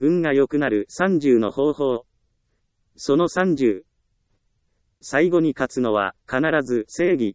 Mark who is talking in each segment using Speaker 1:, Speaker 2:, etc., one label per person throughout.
Speaker 1: 運が良くなる30の方法。その30。最後に勝つのは必ず正義。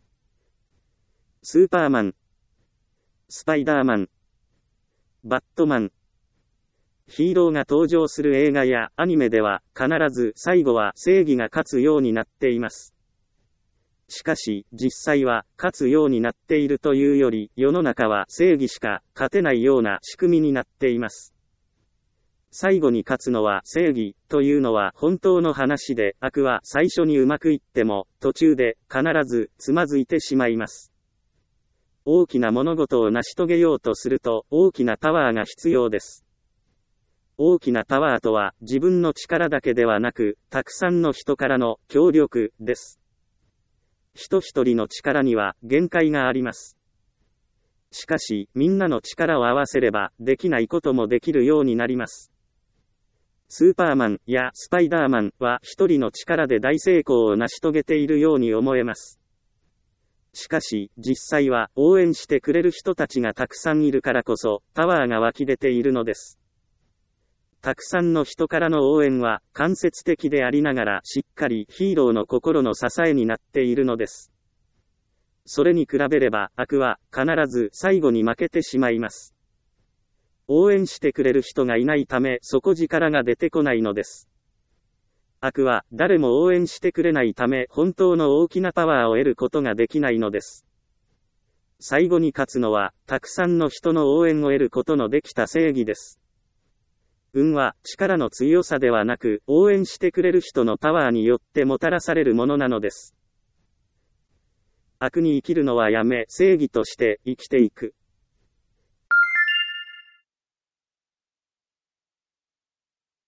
Speaker 1: スーパーマン、スパイダーマン、バットマン。ヒーローが登場する映画やアニメでは必ず最後は正義が勝つようになっています。しかし実際は勝つようになっているというより世の中は正義しか勝てないような仕組みになっています。最後に勝つのは正義というのは本当の話で、悪は最初にうまくいっても途中で必ずつまずいてしまいます。大きな物事を成し遂げようとすると大きなパワーが必要です。大きなパワーとは自分の力だけではなく、たくさんの人からの協力です。人一人の力には限界があります。しかし、みんなの力を合わせればできないこともできるようになります。スーパーマンやスパイダーマンは一人の力で大成功を成し遂げているように思えます。しかし、実際は応援してくれる人たちがたくさんいるからこそ、パワーが湧き出ているのです。たくさんの人からの応援は間接的でありながらしっかりヒーローの心の支えになっているのです。それに比べれば悪は必ず最後に負けてしまいます。応援してくれる人がいないため底力が出てこないのです。悪は誰も応援してくれないため本当の大きなパワーを得ることができないのです。最後に勝つのはたくさんの人の応援を得ることのできた正義です。運は力の強さではなく応援してくれる人のパワーによってもたらされるものなのです。悪に生きるのはやめ正義として生きていく。